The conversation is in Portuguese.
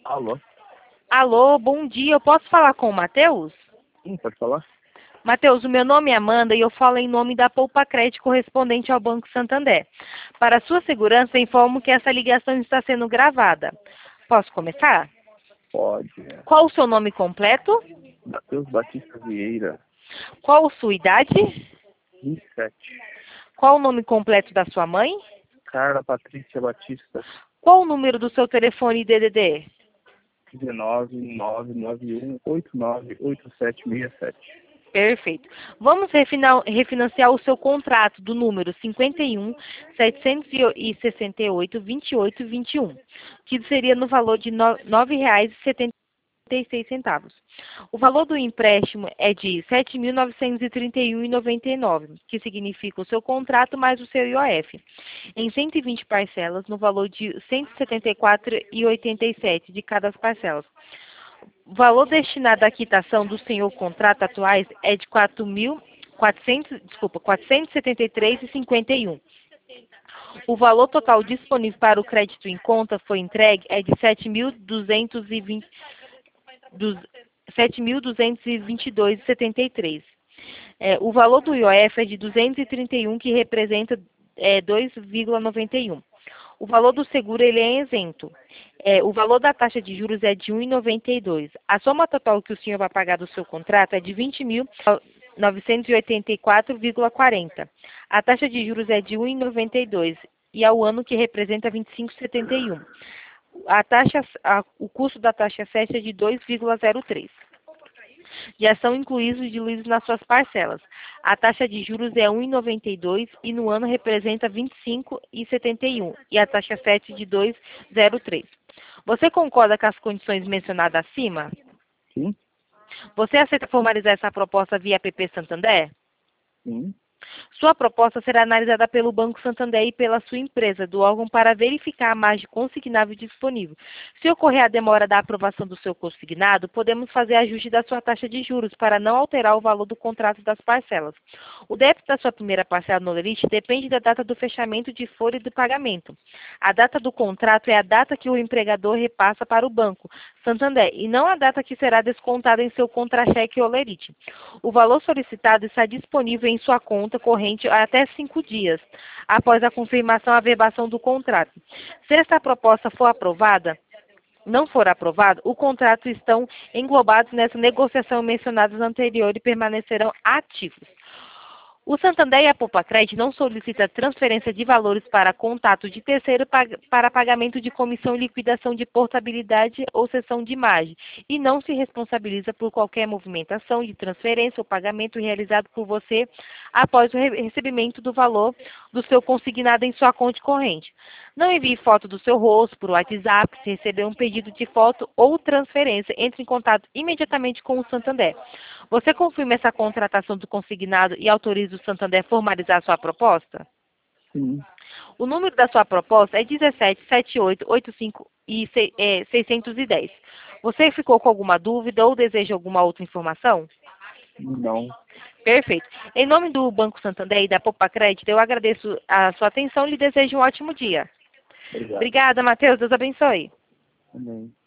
Alô? Alô, bom dia. Eu posso falar com o Matheus? Sim, pode falar? Matheus, o meu nome é Amanda e eu falo em nome da Poupa Crédito correspondente ao Banco Santander. Para sua segurança, informo que essa ligação está sendo gravada. Posso começar? Pode. Qual o seu nome completo? Matheus Batista Vieira, Qual a sua idade? 27. Qual o nome completo da sua mãe? Carla Patrícia Batista, Qual o número do seu telefone DDD? 19991898767. Perfeito. Vamos refinanciar o seu contrato do número 51.768.28.21, que seria no valor de R$ 9,76. O valor do empréstimo é de R$ 7.931,99, que significa o seu contrato mais o seu IOF, em 120 parcelas, no valor de R$ 174,87 de cada parcela. O valor destinado à quitação do senhor contrato atuais é de 473,51. O valor total disponível para o crédito em conta foi entregue é de 7.222,73. O valor do IOF é de 231, que representa 2,91. O valor do seguro ele é isento. O valor da taxa de juros é de 1,92. A soma total que o senhor vai pagar do seu contrato é de 20.984,40. A taxa de juros é de 1,92 e ao ano que representa 25,71. O custo da taxa CET é de 2,03. Já são incluídos nas suas parcelas. A taxa de juros é 1,92 e no ano representa 25,71 e a taxa CET de 2,03. Você concorda com as condições mencionadas acima? Sim? Você aceita formalizar essa proposta via app Santander? Sim. Sua proposta será analisada pelo Banco Santander e pela sua empresa, do órgão, para verificar a margem consignável disponível. Se ocorrer a demora da aprovação do seu consignado, podemos fazer ajuste da sua taxa de juros para não alterar o valor do contrato das parcelas. O débito da sua primeira parcela no limite depende da data do fechamento de folha do pagamento. A data do contrato é a data que o empregador repassa para o Banco Santander e não a data que será descontada em seu contra-cheque ou lerite. O valor solicitado está disponível em sua conta corrente até 5 dias, após a confirmação e averbação do contrato. Se esta proposta não for aprovada, o contrato estão englobados nessa negociação mencionadas anterior e permanecerão ativos. O Santander e a Poupa Crédito não solicitam transferência de valores para contato de terceiro para pagamento de comissão e liquidação de portabilidade ou cessão de margem e não se responsabiliza por qualquer movimentação de transferência ou pagamento realizado por você após o recebimento do valor do seu consignado em sua conta corrente. Não envie foto do seu rosto por WhatsApp. Se receber um pedido de foto ou transferência, entre em contato imediatamente com o Santander. Você confirma essa contratação do consignado e autoriza o Santander a formalizar sua proposta? Sim. O número da sua proposta é 177885 610. Você ficou com alguma dúvida ou deseja alguma outra informação? Não. Perfeito. Em nome do Banco Santander e da Poupa Crédito, eu agradeço a sua atenção e lhe desejo um ótimo dia. Obrigado. Obrigada, Matheus. Deus abençoe. Amém.